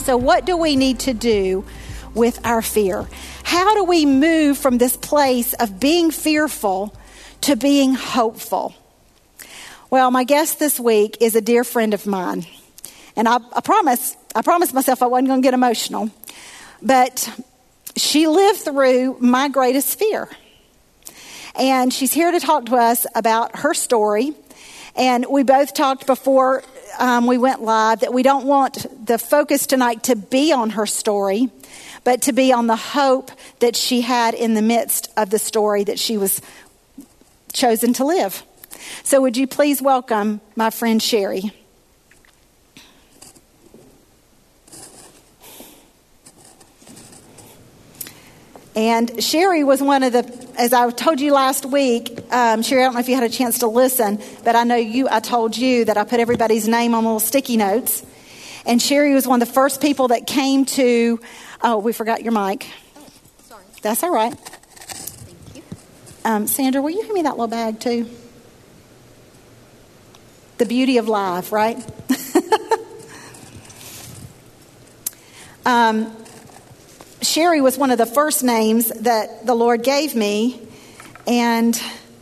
So what do we need to do with our fear? How do we move from this place of being fearful to being hopeful? Well, my guest this week is a dear friend of mine. And I promised myself I wasn't going to get emotional. But she lived through my greatest fear. And she's here to talk to us about her story. And we both talked before we went live that we don't want the focus tonight to be on her story, but to be on the hope that she had in the midst of the story that she was chosen to live. So would you please welcome my friend Sherry. And Sherry was one of the, as I told you last week, Sherry, I don't know if you had a chance to listen, but I told you that I put everybody's name on little sticky notes. And Sherry was one of the first people that came to, we forgot your mic. Oh, sorry. That's all right. Thank you. Sandra, will you hand me that little bag too? The beauty of life, right? Sherry was one of the first names that the Lord gave me, and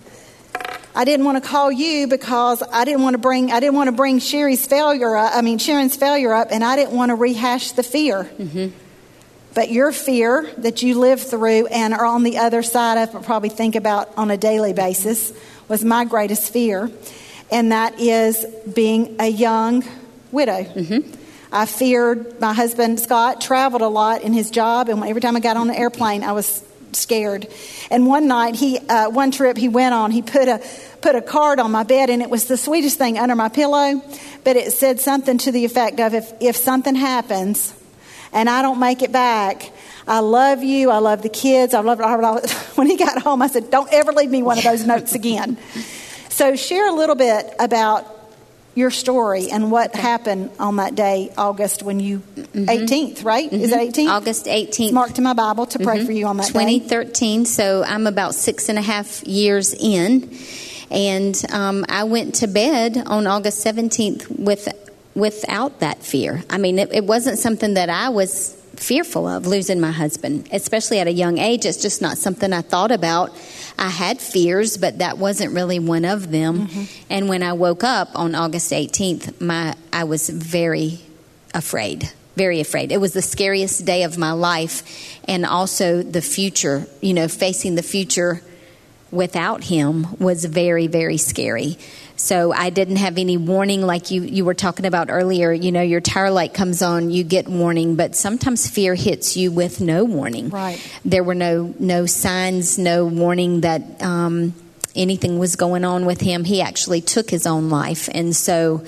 I didn't want to call you because I didn't want to bring Sharon's failure up, and I didn't want to rehash the fear. Mm-hmm. But your fear that you lived through and are on the other side of, but probably think about on a daily basis, was my greatest fear, and that is being a young widow. Mm-hmm. I feared. My husband, Scott, traveled a lot in his job, and every time I got on the airplane, I was scared. And one night, one trip he went on, he put a card on my bed, and it was the sweetest thing under my pillow, but it said something to the effect of, if something happens and I don't make it back, I love you, I love the kids, I love it. When he got home, I said, don't ever leave me one of those notes again. So share a little bit about your story and what happened on that day, August, when you, 18th, right? Mm-hmm. Is it 18th? August 18th. It's marked in my Bible to pray for you on that 2013, day. So I'm about 6.5 years in. And I went to bed on August 17th without that fear. I mean, it wasn't something that I was fearful of, losing my husband, especially at a young age. It's just not something I thought about. I had fears, but that wasn't really one of them. Mm-hmm. And when I woke up on August 18th, I was very afraid. Very afraid. It was the scariest day of my life, and also the future, facing the future without him was very, very scary. So I didn't have any warning like you were talking about earlier. Your tire light comes on, you get warning, but sometimes fear hits you with no warning. Right. There were no signs, no warning that anything was going on with him. He actually took his own life. And so,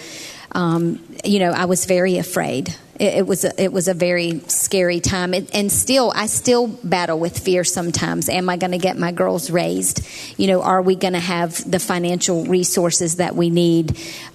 I was very afraid. It was a very scary time, and I still battle with fear sometimes. Am I going to get my girls raised? Are we going to have the financial resources that we need?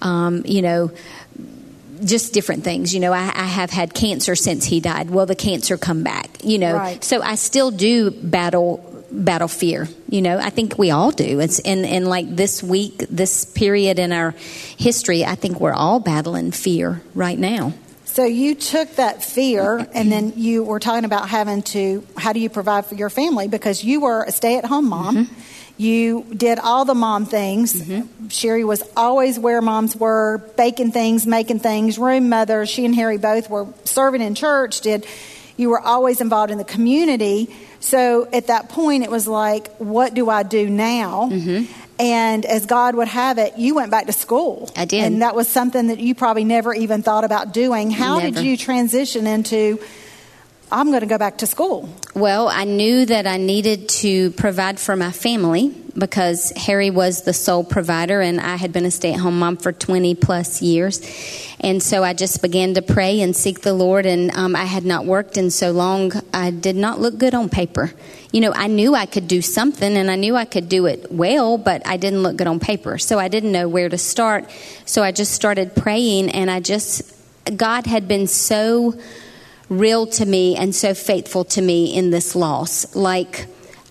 Just different things. I have had cancer since he died. Will the cancer come back? Right. So I still do battle fear. I think we all do. It's in like this week, this period in our history, I think we're all battling fear right now. So you took that fear, and then you were talking about how do you provide for your family? Because you were a stay-at-home mom. Mm-hmm. You did all the mom things. Mm-hmm. Sherry was always where moms were, baking things, making things, room mother. She and Harry both were serving in church. You were always involved in the community. So at that point, it was like, what do I do now? Mm-hmm. And as God would have it, you went back to school. I did. And that was something that you probably never even thought about doing. How did you transition into, I'm going to go back to school? Well, I knew that I needed to provide for my family because Harry was the sole provider, and I had been a stay-at-home mom for 20 plus years. And so I just began to pray and seek the Lord, and I had not worked in so long. I did not look good on paper. I knew I could do something, and I knew I could do it well, but I didn't look good on paper. So I didn't know where to start. So I just started praying, and God had been so real to me and so faithful to me in this loss. Like,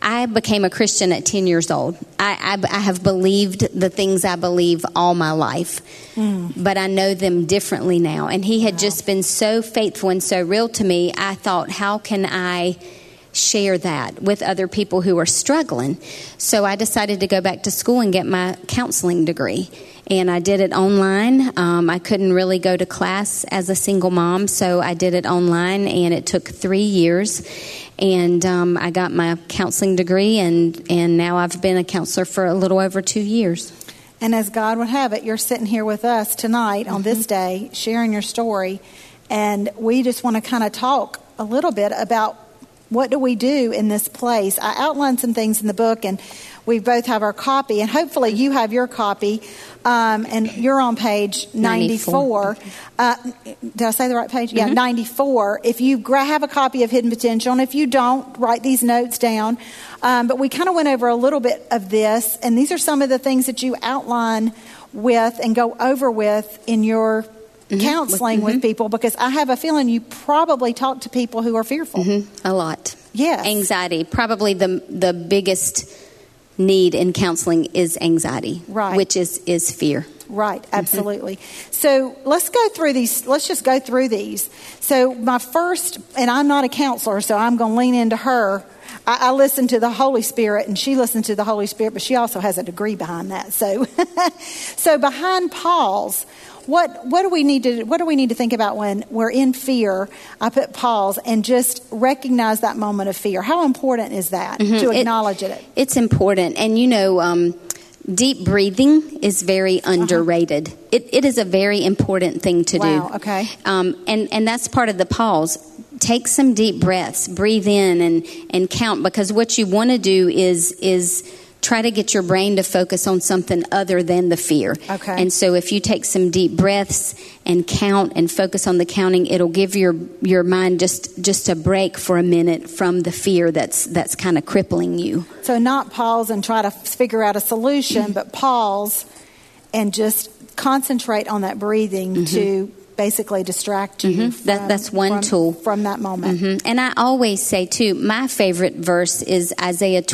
I became a Christian at 10 years old. I have believed the things I believe all my life, but I know them differently now. And he had just been so faithful and so real to me. I thought, how can I share that with other people who are struggling? So I decided to go back to school and get my counseling degree. And I did it online. I couldn't really go to class as a single mom, so I did it online, and it took 3 years. And I got my counseling degree, and now I've been a counselor for a little over 2 years. And as God would have it, you're sitting here with us tonight on this day, sharing your story. And we just want to kind of talk a little bit about what do we do in this place. I outlined some things in the book, and we both have our copy, and hopefully you have your copy, and you're on page 94. Did I say the right page? Yeah, 94. If you have a copy of Hidden Potential, and if you don't, write these notes down. But we kind of went over a little bit of this, and these are some of the things that you outline with and go over with in your counseling with people, because I have a feeling you probably talk to people who are fearful. A lot. Yes. Anxiety. Probably the biggest need in counseling is anxiety, right, which is fear. Right, absolutely. So let's go through these. Let's just go through these. So my first, and I'm not a counselor, so I'm going to lean into her. I listen to the Holy Spirit, and she listens to the Holy Spirit, but she also has a degree behind that. So, so behind pause, what do we need to think about when we're in fear? I put pause and just recognize that moment of fear. How important is that to acknowledge it? It's important, and deep breathing is very underrated. It is a very important thing to do. Wow, okay. And that's part of the pause. Take some deep breaths, breathe in and count, because what you want to do is try to get your brain to focus on something other than the fear. Okay. And so if you take some deep breaths and count and focus on the counting, it'll give your mind just a break for a minute from the fear that's kind of crippling you. So not pause and try to figure out a solution, but pause and just concentrate on that breathing to basically distract you. That's one tool from that moment. And I always say too, my favorite verse is Isaiah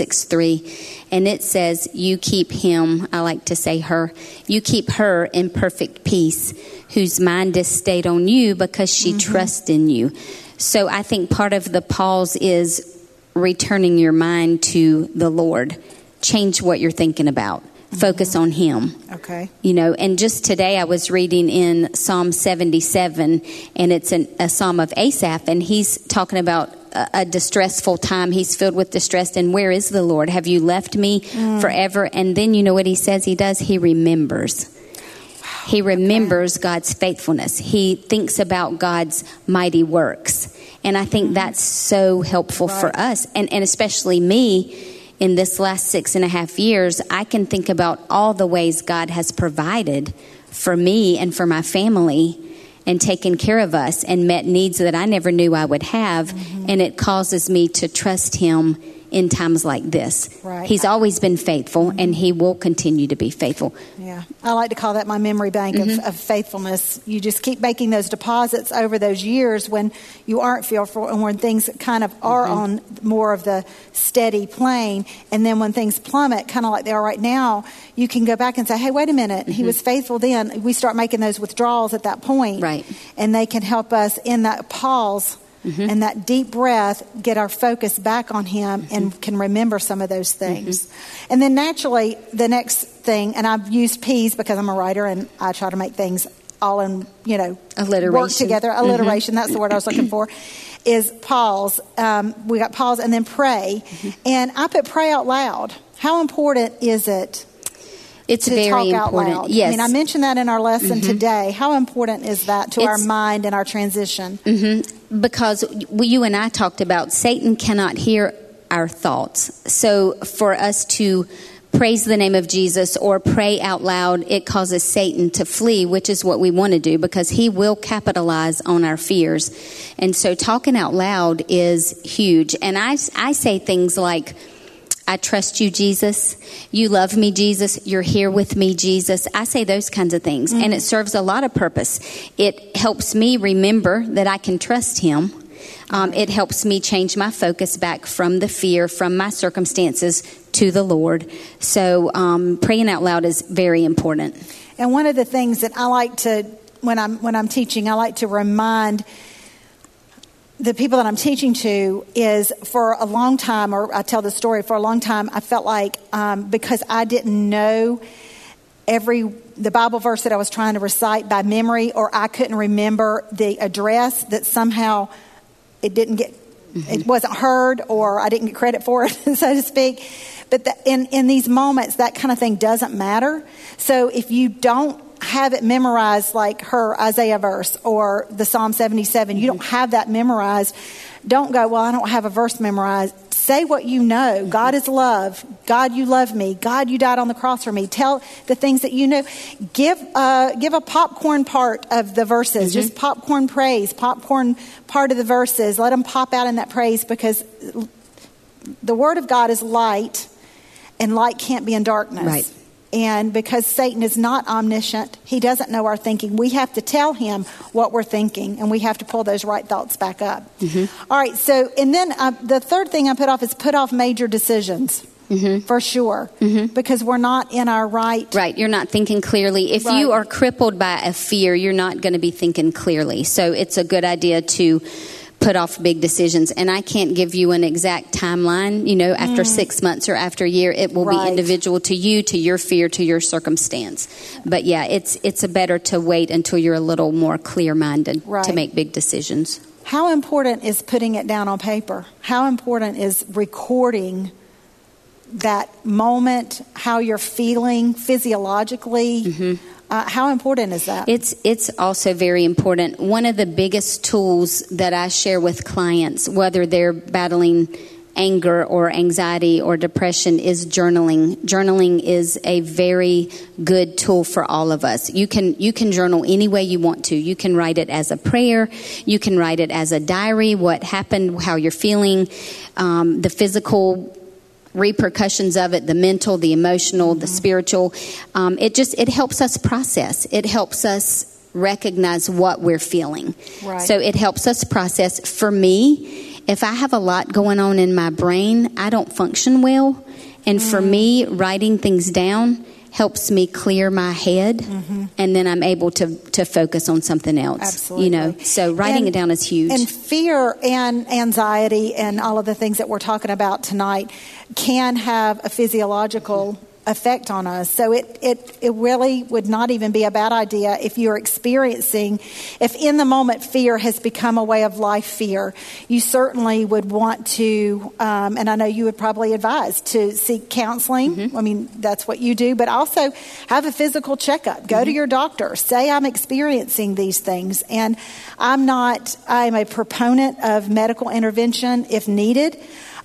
26:3, and it says, "You keep him," I like to say her, "you keep her in perfect peace, whose mind is stayed on you because she trusts in you." So I think part of the pause is returning your mind to the Lord. Change what you're thinking about. Focus on Him. Okay. And just today I was reading in Psalm 77, and it's a psalm of Asaph, and he's talking about a distressful time. He's filled with distress, and where is the Lord? Have you left me forever? And then you know what he says he does? He remembers. He remembers God's faithfulness. He thinks about God's mighty works. And I think that's so helpful for us, and especially me. In this last 6.5 years, I can think about all the ways God has provided for me and for my family and taken care of us and met needs that I never knew I would have. And it causes me to trust Him in times like this. Right. He's always been faithful, and He will continue to be faithful. Yeah, I like to call that my memory bank of faithfulness. You just keep making those deposits over those years when you aren't fearful and when things kind of are on more of the steady plane. And then when things plummet, kind of like they are right now, you can go back and say, hey, wait a minute, He was faithful then. We start making those withdrawals at that point. Right. And they can help us in that pause and that deep breath, get our focus back on Him and can remember some of those things. And then naturally, the next thing, and I've used P's because I'm a writer and I try to make things all in, alliteration. Work together. Alliteration, that's the word I was looking for, is pause. We got pause and then pray. And I put pray out loud. How important is it? It's to very talk out important. loud. Yes. I mentioned that in our lesson today. How important is that to our mind and our transition? Because you and I talked about Satan cannot hear our thoughts. So for us to praise the name of Jesus or pray out loud, it causes Satan to flee, which is what we want to do because he will capitalize on our fears. And so talking out loud is huge. And I say things like, I trust you, Jesus. You love me, Jesus. You're here with me, Jesus. I say those kinds of things, and it serves a lot of purpose. It helps me remember that I can trust him. It helps me change my focus back from the fear, from my circumstances, to the Lord. So praying out loud is very important. And one of the things that I like to, when I'm teaching, I like to remind the people that I'm teaching to is, for a long time, or I tell the story, for a long time, I felt like because I didn't know the Bible verse that I was trying to recite by memory, or I couldn't remember the address, that somehow it didn't get, it wasn't heard, or I didn't get credit for it, so to speak. But in these moments, that kind of thing doesn't matter. So if you don't have it memorized, like her Isaiah verse or the Psalm 77, you don't have that memorized, don't go, well, I don't have a verse memorized. Say what you know. God is love. God, you love me. God, you died on the cross for me. Tell the things that you know. Give a popcorn part of the verses. Just popcorn praise, popcorn part of the verses. Let them pop out in that praise, because the Word of God is light, and light can't be in darkness. Right. And because Satan is not omniscient, he doesn't know our thinking. We have to tell him what we're thinking, and we have to pull those right thoughts back up. All right, so, and then the third thing I put off major decisions. For sure. Because we're not in our right. Right, you're not thinking clearly. If you are crippled by a fear, you're not going to be thinking clearly. So it's a good idea to put off big decisions. And I can't give you an exact timeline, after 6 months or after a year. It will be individual to you, to your fear, to your circumstance. But yeah, it's better to wait until you're a little more clear-minded to make big decisions. How important is putting it down on paper? How important is recording that moment, how you're feeling physiologically? How important is that? It's also very important. One of the biggest tools that I share with clients, whether they're battling anger or anxiety or depression, is journaling. Journaling is a very good tool for all of us. You can journal any way you want to. You can write it as a prayer. You can write it as a diary, what happened, how you're feeling, the physical repercussions of it, the mental, the emotional, the spiritual. It helps us process. It helps us recognize what we're feeling. So it helps us process. For me, if I have a lot going on in my brain, I don't function well. And for me, writing things down helps me clear my head, and then I'm able to focus on something else. Absolutely. So writing it down is huge. And fear and anxiety and all of the things that we're talking about tonight can have a physiological effect on us. So it really would not even be a bad idea if in the moment fear has become a way of life fear. You certainly would want to, and I know you would probably advise to seek counseling. I mean, that's what you do, but also have a physical checkup. Go to your doctor. Say, I'm experiencing these things. And I'm a proponent of medical intervention if needed.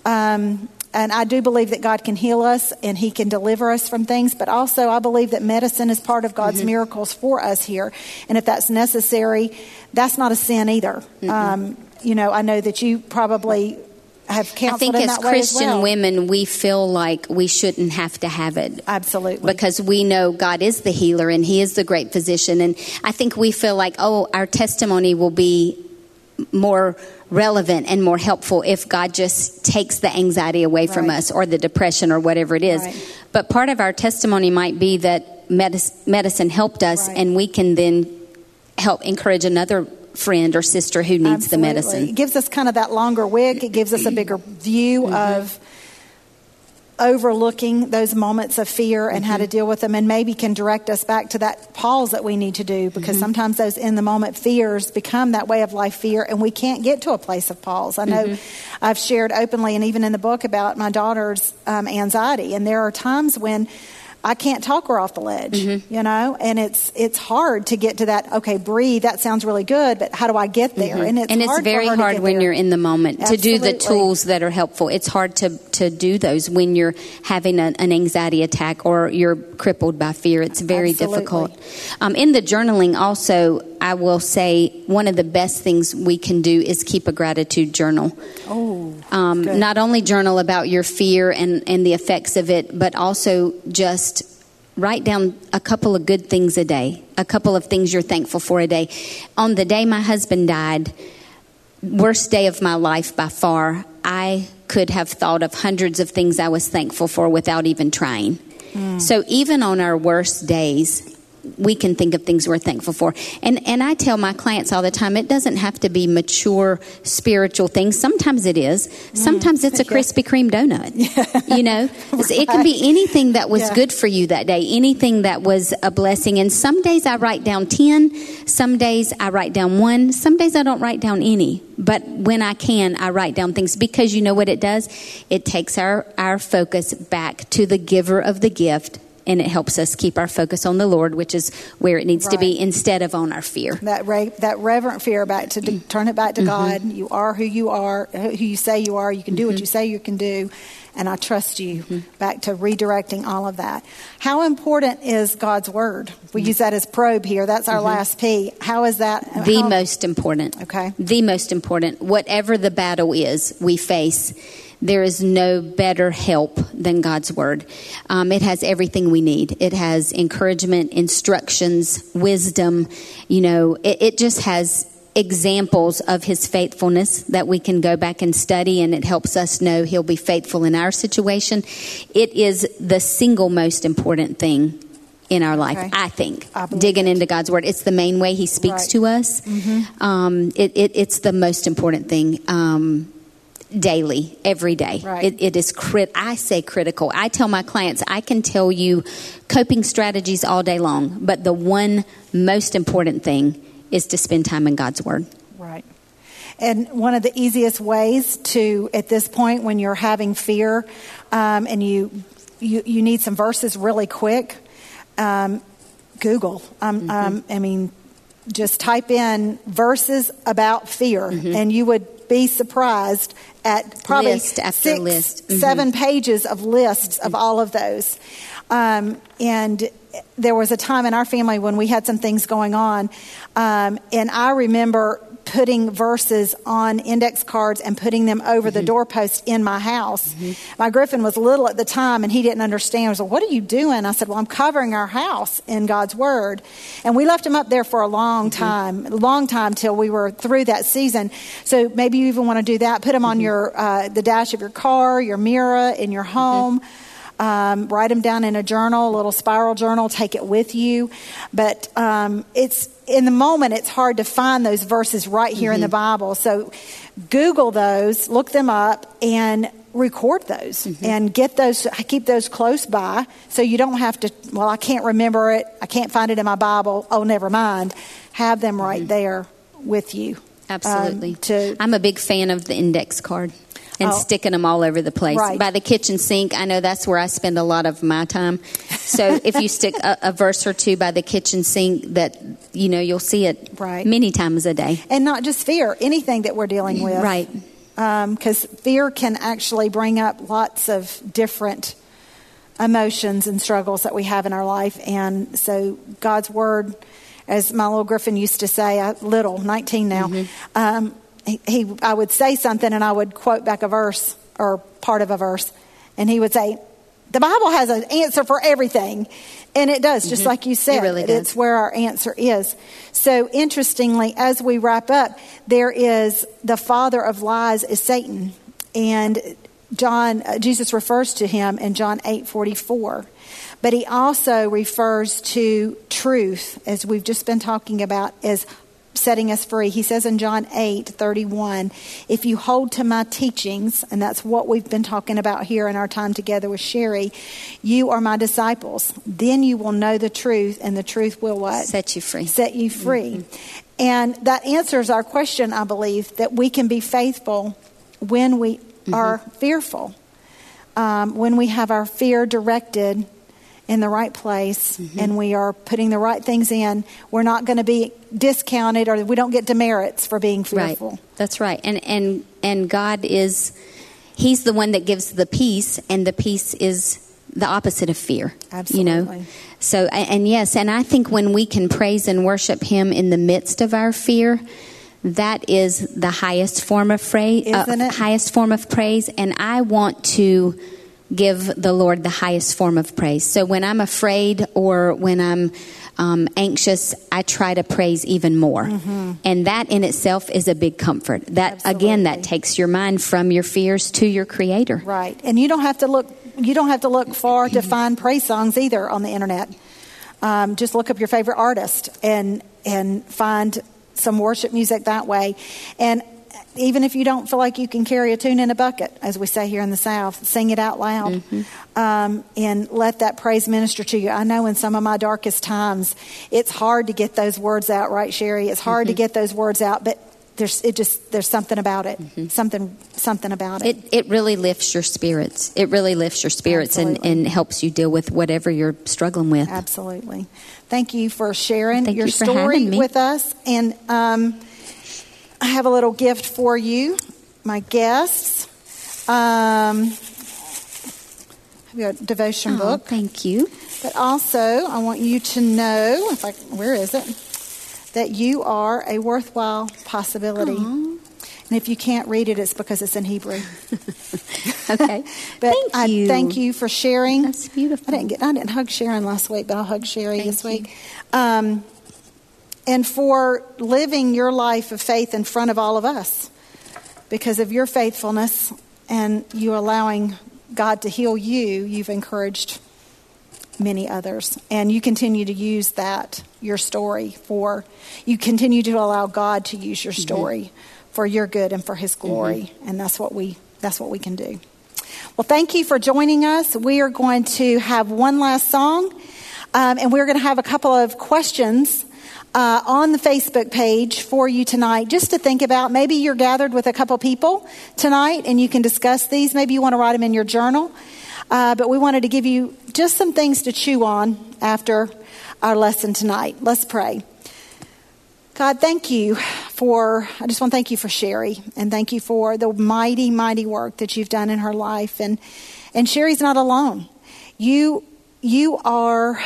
And I do believe that God can heal us and He can deliver us from things. But also I believe that medicine is part of God's miracles for us here. And if that's necessary, that's not a sin either. I know that you probably have counseled in that way as well. I think as Christian women, we feel like we shouldn't have to have it. Absolutely. Because we know God is the healer and He is the great physician. And I think we feel like, our testimony will be more relevant and more helpful if God just takes the anxiety away from us, or the depression, or whatever it is. But part of our testimony might be that medicine helped us, and we can then help encourage another friend or sister who needs the medicine. It gives us kind of that longer wick. It gives us a bigger view of overlooking those moments of fear and how to deal with them, and maybe can direct us back to that pause that we need to do, because sometimes those in the moment fears become that way of life fear, and we can't get to a place of pause. I know I've shared openly and even in the book about my daughter's anxiety, and there are times when I can't talk her off the ledge, and it's hard to get to that. Okay, breathe. That sounds really good, but how do I get there? And it's very hard when you're in the moment to do the tools that are helpful. It's hard to do those when you're having an anxiety attack or you're crippled by fear. It's very difficult. In the journaling also, I will say one of the best things we can do is keep a gratitude journal. Not only journal about your fear and the effects of it, but also just write down a couple of good things a day, a couple of things you're thankful for a day. On the day my husband died, worst day of my life by far, I could have thought of hundreds of things I was thankful for without even trying. So even on our worst days, we can think of things we're thankful for. And I tell my clients all the time, it doesn't have to be mature spiritual things. Sometimes it is. Sometimes it's a Krispy Kreme donut. You know, it can be anything that was good for you that day, anything that was a blessing. And some days I write down 10. Some days I write down 1. Some days I don't write down any. But when I can, I write down things, because you know what it does? It takes our focus back to the giver of the gift. And it helps us keep our focus on the Lord, which is where it needs to be, instead of on our fear. That reverent fear, back to turn it back to God. You are who you are, who you say you are. You can do what you say you can do, and I trust you. Back to redirecting all of that. How important is God's word? We use that as probe here. That's our last P. How is that? The most important. Okay. The most important. Whatever the battle is we face, there is no better help than God's word. It has everything we need. It has encouragement, instructions, wisdom. You know, it just has examples of his faithfulness that we can go back and study, and it helps us know he'll be faithful in our situation. It is the single most important thing in our life, I think, digging into God's word. It's the main way he speaks to us. It's the most important thing. Daily, every day. It is I say critical. I tell my clients, I can tell you coping strategies all day long, but the one most important thing is to spend time in God's word. Right. And one of the easiest ways to, at this point when you're having fear, and you need some verses really quick, Google. I mean, just type in verses about fear, and you would be surprised at probably list after list. 7 pages of lists of all of those. And there was a time in our family when we had some things going on, and I remember putting verses on index cards and putting them over the doorpost in my house. My Griffin was little at the time, and he didn't understand. He was like, "What are you doing?" I said, "Well, I'm covering our house in God's word." And we left him up there for a long time till we were through that season. So maybe you even want to do that. Put them on your the dash of your car, your mirror, in your home. Write them down in a journal, a little spiral journal. Take it with you. But it's in the moment, it's hard to find those verses right here in the Bible. So Google those, look them up, and record those, and get those. Keep those close by, so you don't have to. Well, I can't remember it. I can't find it in my Bible. Oh, never mind. Have them right there with you. Absolutely. I'm a big fan of the index card. And sticking them all over the place. By the kitchen sink, I know that's where I spend a lot of my time. So if you stick a verse or two by the kitchen sink, that, you know, you'll see it many times a day. And not just fear, anything that we're dealing with. Right. Because fear can actually bring up lots of different emotions and struggles that we have in our life. And so God's word, as my little Griffin used to say, 19 now, I would say something, and I would quote back a verse or part of a verse, and he would say, "The Bible has an answer for everything," and it does, just like you said. It really does. It's where our answer is. So interestingly, as we wrap up, there is the father of lies is Satan, and Jesus refers to him in John 8:44. But he also refers to truth, as we've just been talking about, as setting us free. He says in John 8:31, "If you hold to my teachings," and that's what we've been talking about here in our time together with Sherry, "you are my disciples. Then you will know the truth, and the truth will" what? Set you free. Set you free. And that answers our question, I believe, that we can be faithful when we are fearful. When we have our fear directed in the right place, and we are putting the right things in, we're not going to be discounted, or we don't get demerits for being fearful. Right. That's right. And God He's the one that gives the peace, and the peace is the opposite of fear. Absolutely. You know? So, and yes, and I think when we can praise and worship Him in the midst of our fear, that is the highest form of praise. Isn't it? Highest form of praise. And I want to give the Lord the highest form of praise. So when I'm afraid or when I'm anxious, I try to praise even more. Mm-hmm. And that in itself is a big comfort. That Absolutely. Again, that takes your mind from your fears to your Creator. Right. And you don't have to look far to find praise songs either on the internet. Just look up your favorite artist and find some worship music that way. And even if you don't feel like you can carry a tune in a bucket, as we say here in the South, sing it out loud. Mm-hmm. And let that praise minister to you. I know in some of my darkest times, it's hard to get those words out, right, Sherry? It's hard mm-hmm. to get those words out, but there's something about it. Mm-hmm. Something about it. It really lifts your spirits. It really lifts your spirits and helps you deal with whatever you're struggling with. Absolutely. Thank you for sharing your story with us. And I have a little gift for you, my guests. I have a devotion book. Thank you. But also, I want you to know, where is it? That you are a worthwhile possibility. Aww. And if you can't read it, it's because it's in Hebrew. Okay. But thank you for sharing. That's beautiful. I didn't hug Sharon last week, but I'll hug Sherry this week. And for living your life of faith in front of all of us. Because of your faithfulness and you allowing God to heal you, you've encouraged many others. And you continue to use your story you continue to allow God to use your story mm-hmm. for your good and for His glory. Mm-hmm. And that's what we can do. Well, thank you for joining us. We are going to have one last song. And we're going to have a couple of questions on the Facebook page for you tonight, just to think about. Maybe you're gathered with a couple people tonight and you can discuss these. Maybe you want to write them in your journal. But we wanted to give you just some things to chew on after our lesson tonight. Let's pray. God, I just want to thank you for Sherry, and thank you for the mighty, mighty work that you've done in her life. And Sherry's not alone. You want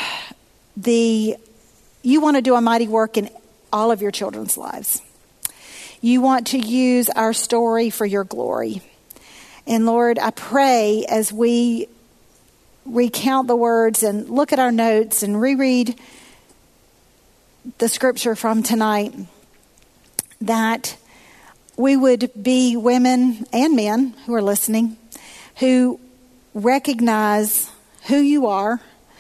to do a mighty work in all of your children's lives. You want to use our story for your glory. And Lord, I pray as we recount the words and look at our notes and reread the scripture from tonight, that we would be women and men who are listening, who recognize who you are,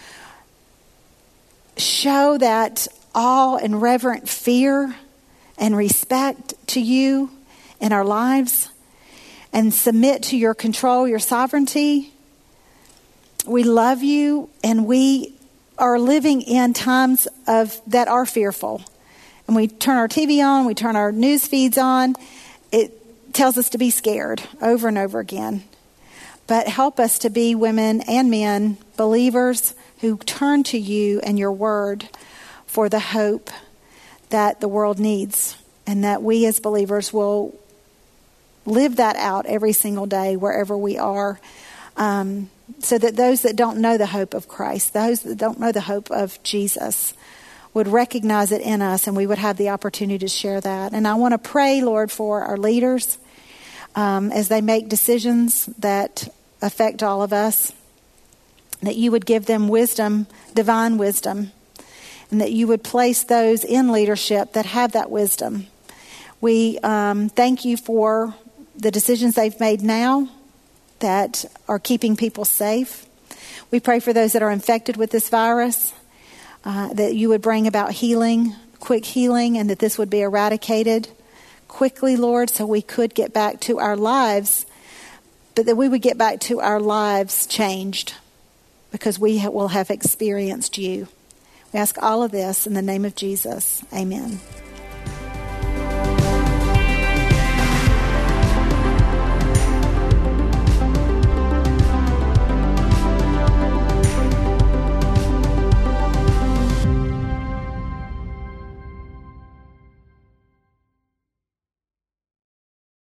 show that awe and reverent fear and respect to you in our lives, and submit to your control, your sovereignty. We love you, and we are living in times that are fearful. And we turn our TV on, we turn our news feeds on. It tells us to be scared over and over again. But help us to be women and men, believers who turn to you and your word for the hope that the world needs, and that we as believers will live that out every single day wherever we are, so that those that don't know the hope of Christ, those that don't know the hope of Jesus, would recognize it in us, and we would have the opportunity to share that. And I want to pray, Lord, for our leaders as they make decisions that affect all of us, that you would give them wisdom, divine wisdom, and that you would place those in leadership that have that wisdom. We thank you for the decisions they've made now that are keeping people safe. We pray for those that are infected with this virus, that you would bring about healing, quick healing, and that this would be eradicated quickly, Lord, so we could get back to our lives, but that we would get back to our lives changed because we will have experienced you. We ask all of this in the name of Jesus. Amen.